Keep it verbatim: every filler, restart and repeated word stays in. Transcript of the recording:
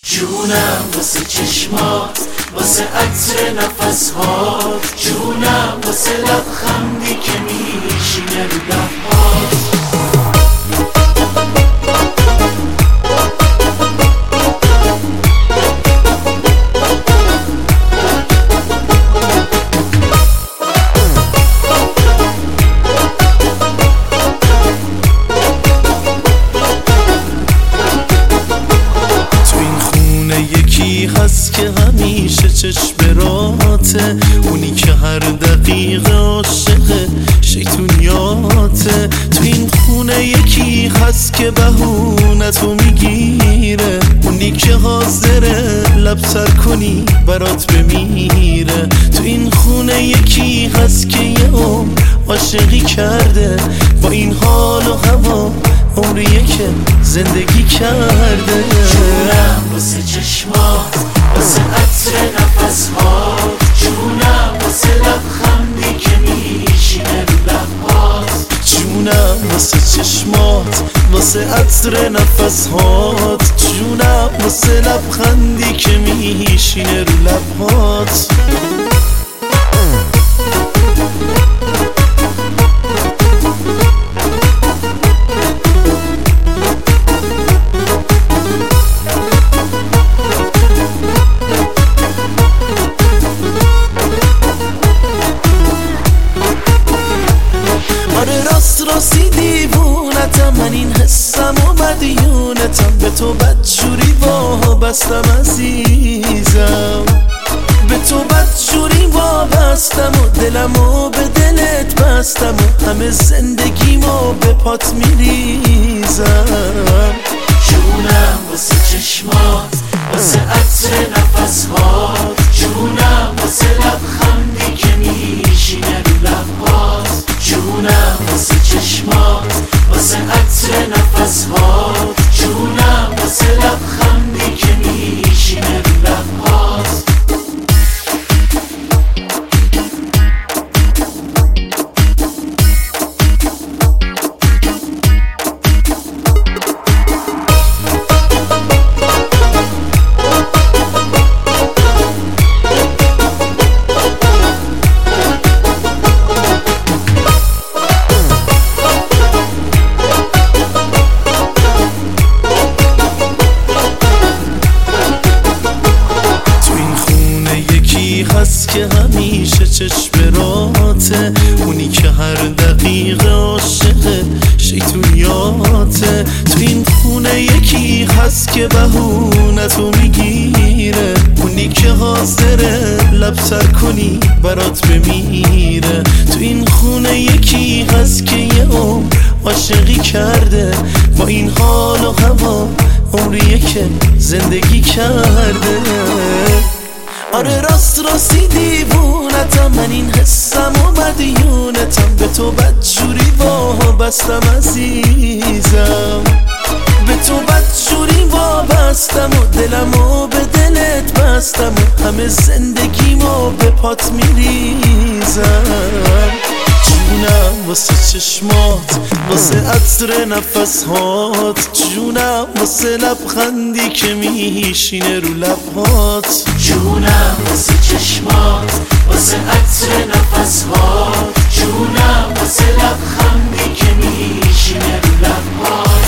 جونم واسه چشمات، واسه عطر نفسهات، جونم واسه لبخندی که میشینه رو لبهات. هست که همیشه چشم راته، اونی که هر دقیقه عاشق شیطونیاته. تو این خونه یکی هست که بهونتو میگیره، اونی که حاضره لب سر کنی برات بمیره. تو این خونه یکی هست که یه عمر عاشقی کرده، با این حال و هوا عمریه که زندگی کرده. جونم واسه چشمات، واسه عطر نفسهات، جونم واسه لبخندی که میشینه رو لبهات. جونم واسه چشمات، واسه عطر نفسهات، جونم واسه لبخندی که میشینه رو لبهات. راست راستی دیوونتم، من این حسم و مدیونتم، به تو بدجوری وابستم عزیزم، به تو بدجوری وابستم و دلمو به دلت بستم و همه زندگیمو به پات میریزم. جونم واسه چشمات، واسه عطر نفسهات، جونم واسه لبخندی که میشینه رو لبهات. جونم واسه چشمات، واسه عطر نفسهات، جونم واسه لبخندی که میشینه رو لبهات. هست که همیشه چشم راته، اونی که هر دقیقه عاشق شیطونیاته. تو این خونه یکی هست که بهونتو میگیره، اونی که حاضره لب سر کنی برات بمیره. تو این خونه یکی هست که یه عمر عاشقی کرده، با این حال و هوا عمریه که زندگی کرده. آره راست راستی دیوونتم، من این حسم و مدیونتم، به تو بدجوری وابستم عزیزم، به تو بدجوری وابستم و دلمو به دلت بستم و همه زندگیمو به پات میریزم. جونم واسه چشمات، واسه عطر نفسهات، جونم واسه لبخندی که میشینه رو لبهات. جونم واسه چشمات، واسه عطر نفسهات، جونم واسه لبخندی که میشینه رو لبهات.